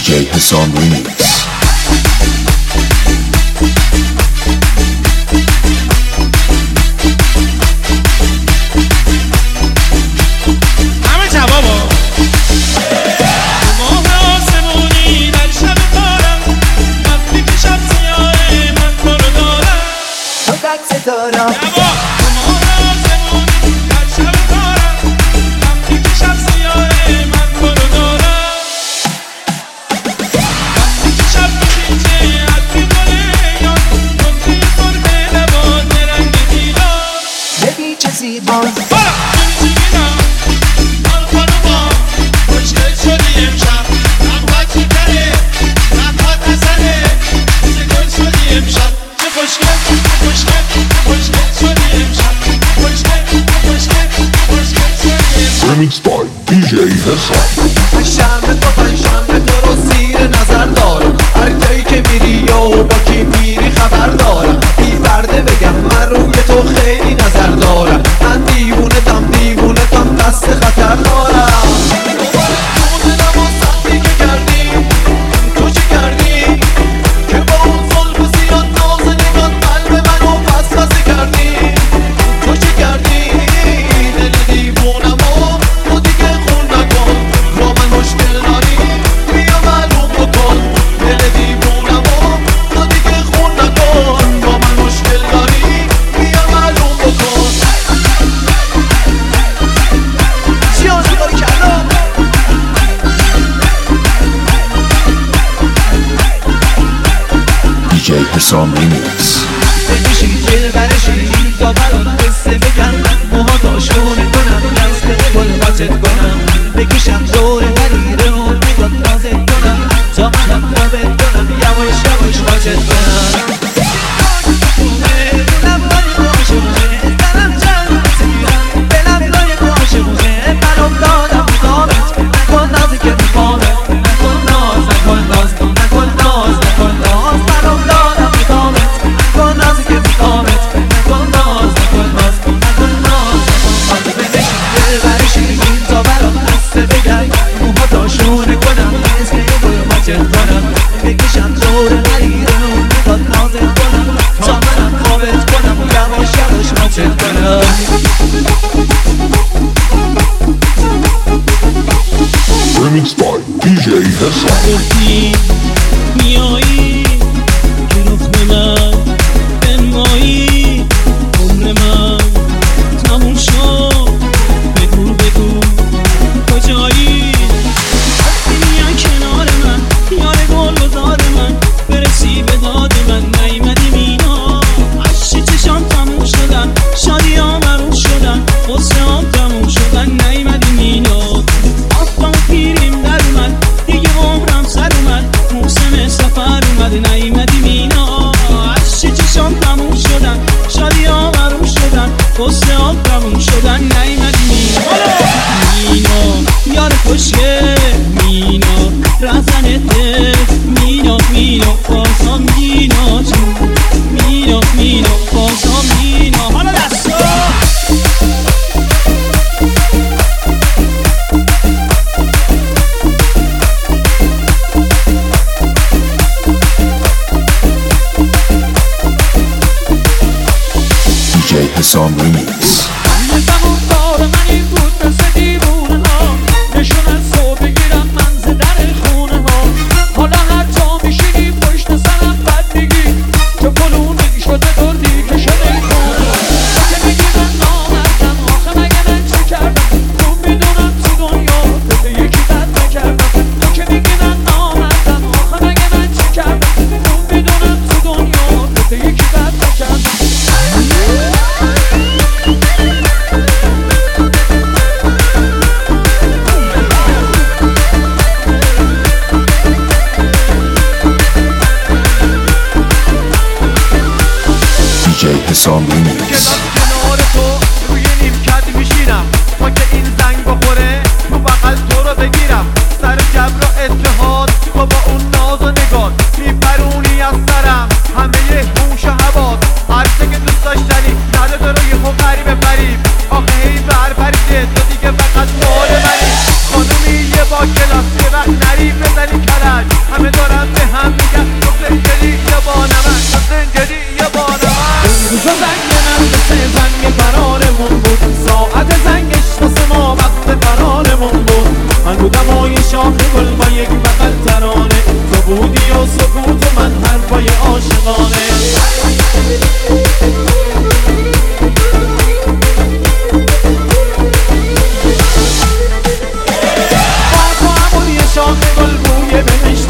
DJ Hassan Remix. Remix by DJ Hassan. شمع تو رو زیر نظر دارم، هر جایی که میری یا با کی میری خبر دارم. بی پرده بگم من روی تو خیلی نظر دارم. من دیوونتم دست خطر دارم. دلم و سختی که کردی تو چی کردی که با اون زلف و زیاد نازنگان قلب منو پس کردی. تو چی کردی دل دیوونم و دیگه خون نکن. با من مشکل داری بیا معلوم بکن. دل دیوونم و دیگه خون نکن. با من مشکل داری بیا معلوم بکن. سیاسی باری کردم DJ Hassan Remix. بکشی جل برشی تا برات قصه بگم. موها داشتونه کنم از گل باتت کنم. بکشم دور حریره و میگم نازت کنم تا منم خوابت کنم. یواش یواش باتت کنم. Remix by DJ Hassan. میایی که رخ من بنمایی. عمر من تموم شد. بگو کجایی؟ وقتی میای کنار من یار گل و زار من برسی به داد من. نیومدی مینا عشق چشام تموم شدن. شادی ها مرون شدن. غصه ها تموم شدن. نیومدی مینا آفتم پیریم در اومد. دیگه عمرم سر اومد. موسم سفر اومد. نیومدی مینا عشق چشام تموم شدن. شادی ها مرون شدن. غصه ها تموم شدن. نیومدی مینا یار خوشگه مینا رزنته مینا بازم مینا جون مینا بازم مینا. حالا دستا DJ Hassan Remix. همون کار من این بود مثل دیوونه ها. نشون از تو بگیرم منزه در خونه ها. حالا هر جا میشینی پشت سرم بد میگی. تو پلونی شده دردی که شده خونه. تو که میگی من نامردم آخه مگه من چه کردم؟ تو میدونم تو دنیا بده یکی بد نکردم. تو که میگی من نامردم آخه مگه من چه کردم؟ تو میدونم تو دنیا بده یکی بد نکردم. DJ Hassan Remix. کنار تو روی نیمکت میشینم تا که این زنگ بخوره تو بغل تو رو بگیرم. سر جبر و اتحاد تو با اون ناز و نگات میپرونی از سرم همه هوش و حواس. هرچه که دوست داشتنی نده تو رو یهو غریبه فریب. آخه هی برپریده تو دیگه فقط مال منی. خانومی یه با کلاس یه وقت نری بزنی کلک.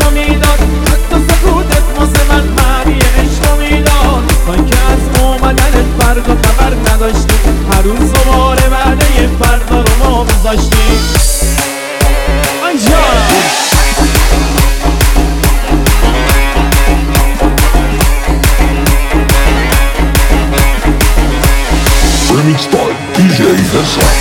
عشقو میداد، حتی سکوتت واسه من معنی عشقو میداد. من که از اومدنت فردا خبر نداشتیم، هر روز دوباره وعده فردا رو ما میذاشتیم. Remixed by DJ Hassan.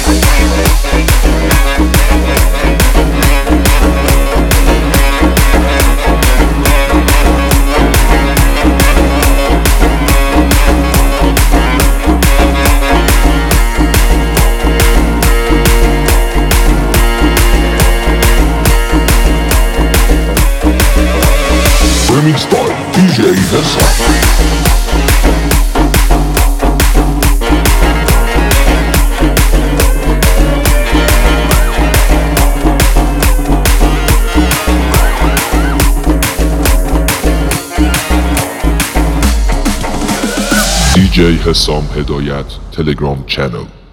Remixed by DJ Hassan. DJ Hassam Hedayat Telegram channel.